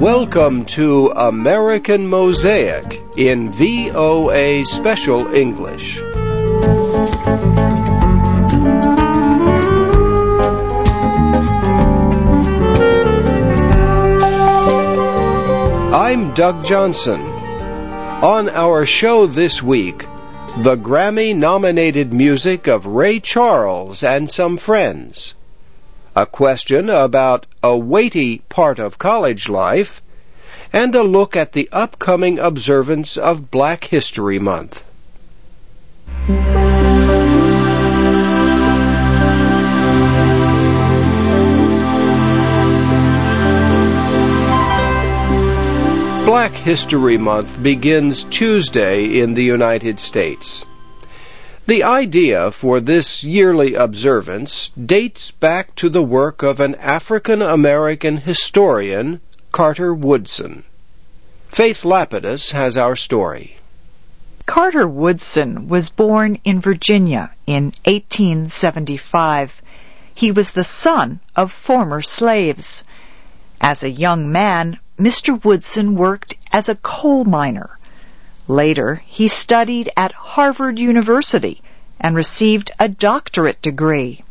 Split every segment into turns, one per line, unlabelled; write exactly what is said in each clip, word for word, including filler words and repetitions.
Welcome to American Mosaic in V O A Special English. I'm Doug Johnson. On our show this week, the Grammy-nominated music of Ray Charles and some friends, a question about a weighty part of college life, and a look at the upcoming observance of Black History Month. Black History Month begins Tuesday in the United States. The idea for this yearly observance dates back to the work of an African-American historian, Carter Woodson. Faith Lapidus has our story.
Carter Woodson was born in Virginia in eighteen seventy-five. He was the son of former slaves. As a young man, Mister Woodson worked as a coal miner. Later, he studied at Harvard University and received a doctorate degree.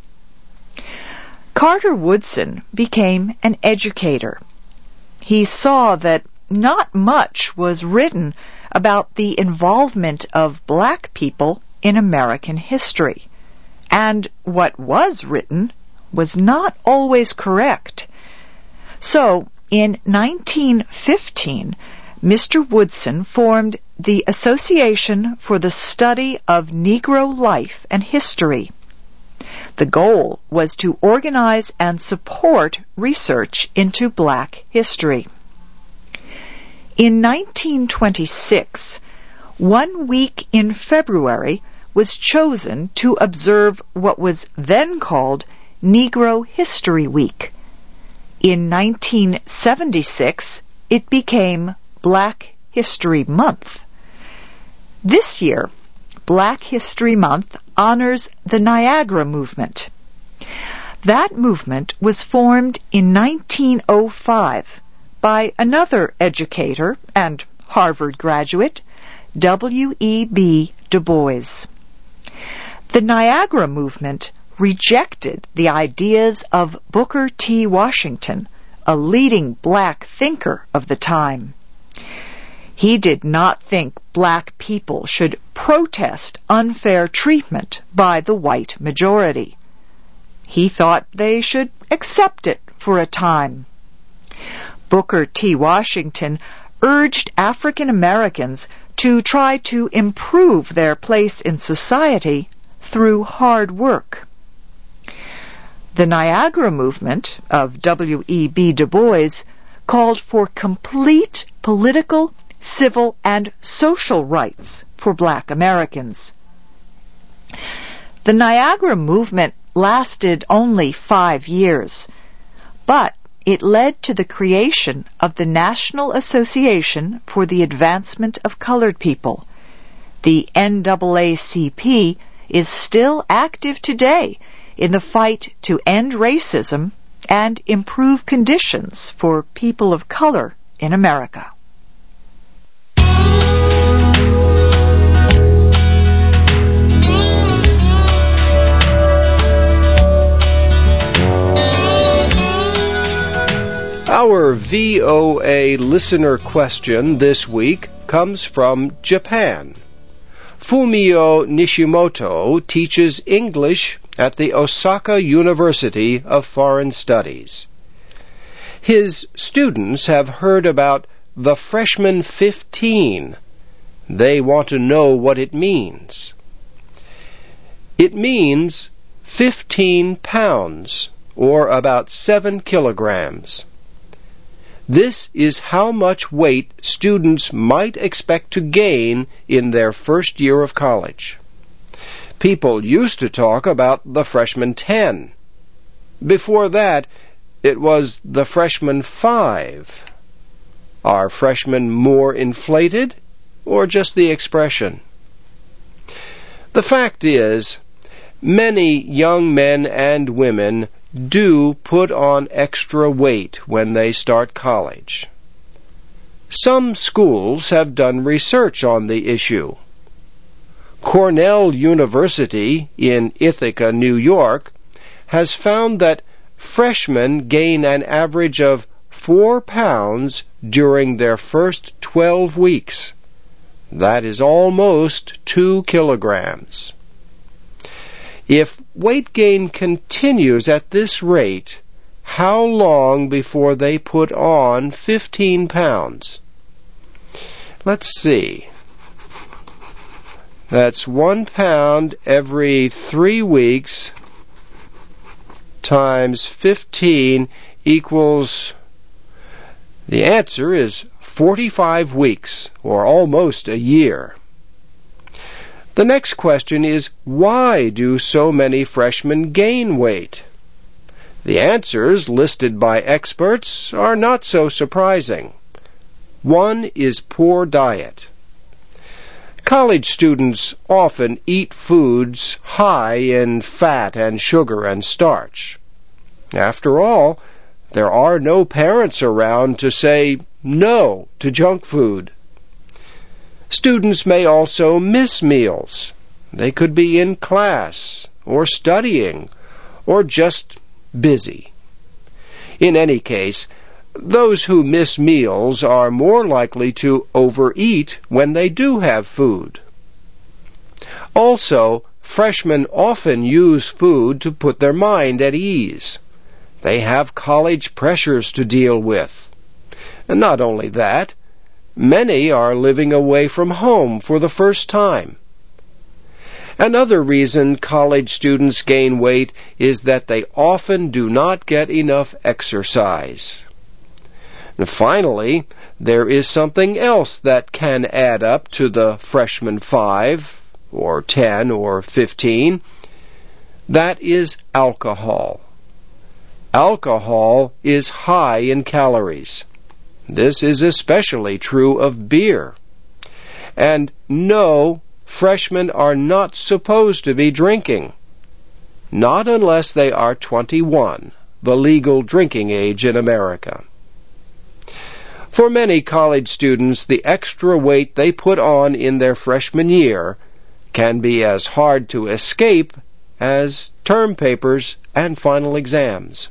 Carter Woodson became an educator. He saw that not much was written about the involvement of black people in American history, and what was written was not always correct. So, in nineteen fifteen, Mister Woodson formed the Association for the Study of Negro Life and History. The goal was to organize and support research into black history. In nineteen twenty-six, one week in February was chosen to observe what was then called Negro History Week. In nineteen seventy-six, it became Black History Month. This year, Black History Month honors the Niagara Movement. That movement was formed in nineteen oh five by another educator and Harvard graduate, W E B Du Bois. The Niagara Movement rejected the ideas of Booker T. Washington, a leading black thinker of the time. He did not think black people should protest unfair treatment by the white majority. He thought they should accept it for a time. Booker T. Washington urged African Americans to try to improve their place in society through hard work. The Niagara Movement of W E B Du Bois called for complete political, civil, and social rights for black Americans. The Niagara Movement lasted only five years, but it led to the creation of the National Association for the Advancement of Colored People. The N double A C P is still active today in the fight to end racism and improve conditions for people of color in America.
Our V O A listener question this week comes from Japan. Fumio Nishimoto teaches English at the Osaka University of Foreign Studies. His students have heard about the Freshman fifteen. They want to know what it means. It means fifteen pounds, or about seven kilograms. This is how much weight students might expect to gain in their first year of college. People used to talk about the freshman ten. Before that, it was the freshman five. Are freshmen more inflated, or just the expression? The fact is, many young men and women do put on extra weight when they start college. Some schools have done research on the issue. Cornell University in Ithaca, New York, has found that freshmen gain an average of four pounds during their first twelve weeks. That is almost two kilograms. If weight gain continues at this rate, how long before they put on fifteen pounds? Let's see. That's one pound every three weeks times fifteen equals, the answer is forty-five weeks, or almost a year. The next question is, why do so many freshmen gain weight? The answers listed by experts are not so surprising. One is poor diet. College students often eat foods high in fat and sugar and starch. After all, there are no parents around to say no to junk food. Students may also miss meals. They could be in class, or studying, or just busy. In any case, those who miss meals are more likely to overeat when they do have food. Also, freshmen often use food to put their mind at ease. They have college pressures to deal with. And not only that, many are living away from home for the first time. Another reason college students gain weight is that they often do not get enough exercise. And finally, there is something else that can add up to the freshman five, or ten, or fifteen. That is alcohol. Alcohol is high in calories. This is especially true of beer. And no, freshmen are not supposed to be drinking. Not unless they are twenty-one, the legal drinking age in America. For many college students, the extra weight they put on in their freshman year can be as hard to escape as term papers and final exams.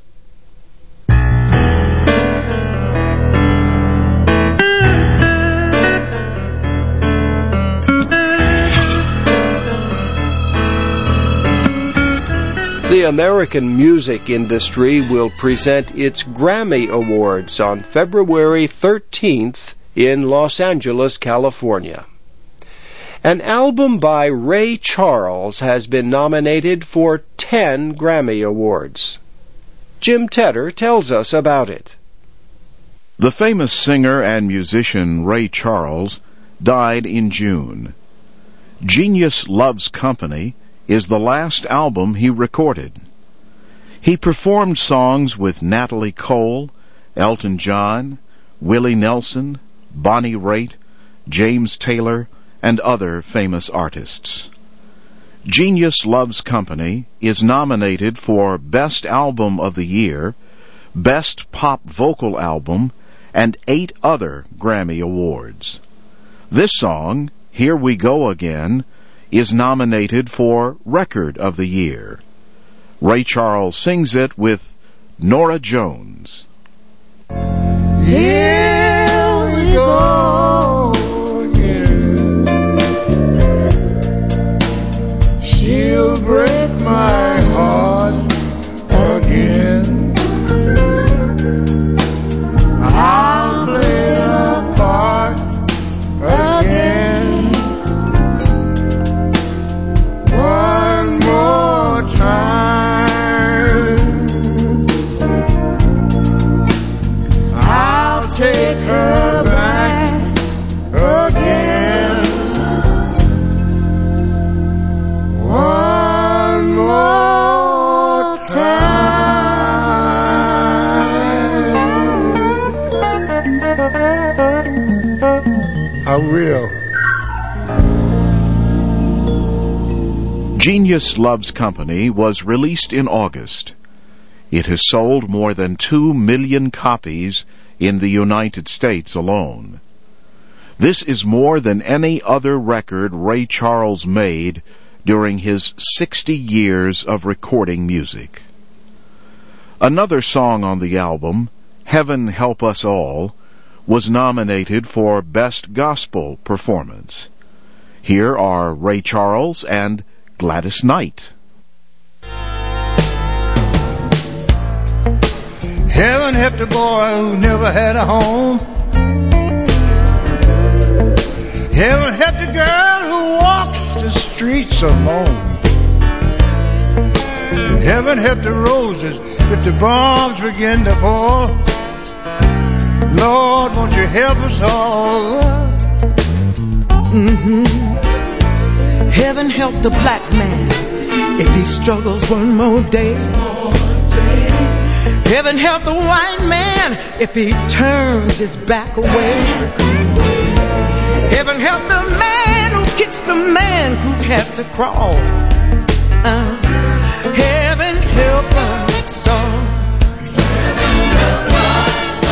The American music industry will present its Grammy Awards on February thirteenth in Los Angeles, California. An album by Ray Charles has been nominated for ten Grammy Awards. Jim Tedder tells us about it.
The famous singer and musician Ray Charles died in June. Genius Loves Company is the last album he recorded. He performed songs with Natalie Cole, Elton John, Willie Nelson, Bonnie Raitt, James Taylor, and other famous artists. Genius Loves Company is nominated for Best Album of the Year, Best Pop Vocal Album, and eight other Grammy Awards. This song, Here We Go Again, is nominated for Record of the Year. Ray Charles sings it with Norah Jones.
Here we go again. She'll break my heart again. I'll play a part again. One more time, I'll take her back again. One more time, I will.
Genius Loves Company was released in August. It has sold more than two million copies in the United States alone. This is more than any other record Ray Charles made during his sixty years of recording music. Another song on the album, Heaven Help Us All, was nominated for Best Gospel Performance. Here are Ray Charles and Gladys Knight.
Heaven help the boy who never had a home. Heaven help the girl who walks the streets alone. And heaven help the roses if the bombs begin to fall. Lord, won't you help us all?
Mm-hmm. Heaven help the black man if he struggles one more day. Heaven help the white man if he turns his back away. Heaven help the man who kicks the man who has to crawl. Uh, heaven help us all. Heaven help us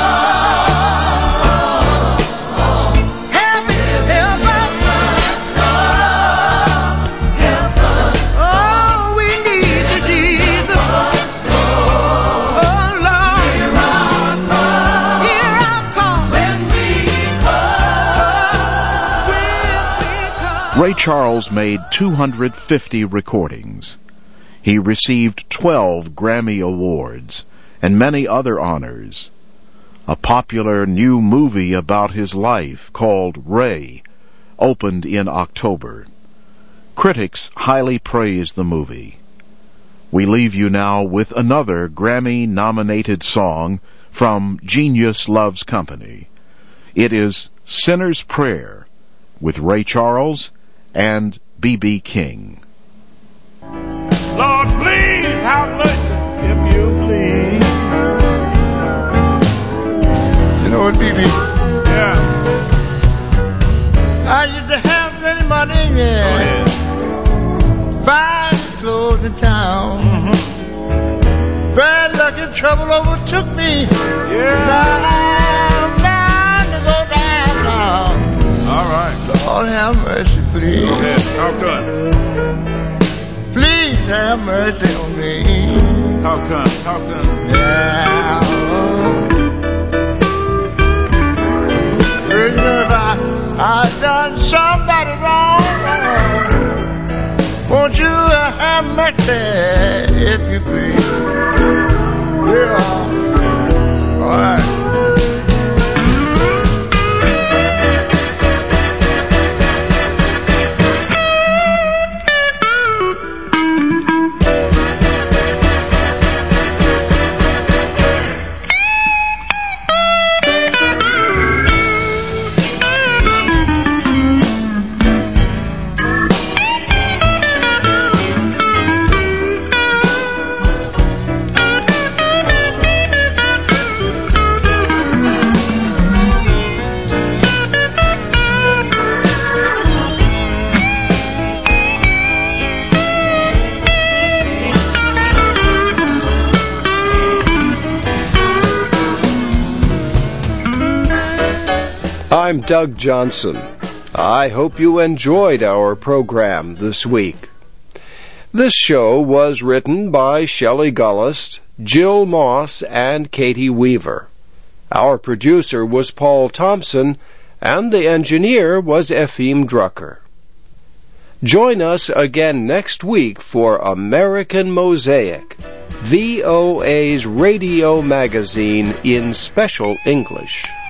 all. Heaven help us all. Help us. Oh, we need you, Jesus. Oh, Lord. Hear our call. When we call.
Ray Charles made two hundred fifty recordings. He received twelve Grammy Awards and many other honors. A popular new movie about his life called Ray opened in October. Critics highly praised the movie. We leave you now with another Grammy-nominated song from Genius Loves Company. It is Sinner's Prayer with Ray Charles and B B King.
Lord, please have mercy, if you please. You know what, B B? Yeah. I used to have plenty money, yeah. Oh, yeah. Fine clothes in town. Mm-hmm. Bad luck and trouble overtook me. Yeah. Now I'm bound to go down. All right. Lord, have mercy, please. Go ahead. Talk to him. Please have mercy on me. Talk to him. Talk to him. Yeah. Well, you know, if I, I've done somebody wrong, won't you have mercy, if you please? Yeah. All right.
I'm Doug Johnson. I hope you enjoyed our program this week. This show was written by Shelley Gullist, Jill Moss, and Katie Weaver. Our producer was Paul Thompson, and the engineer was Efim Drucker. Join us again next week for American Mosaic, V O A's radio magazine in special English.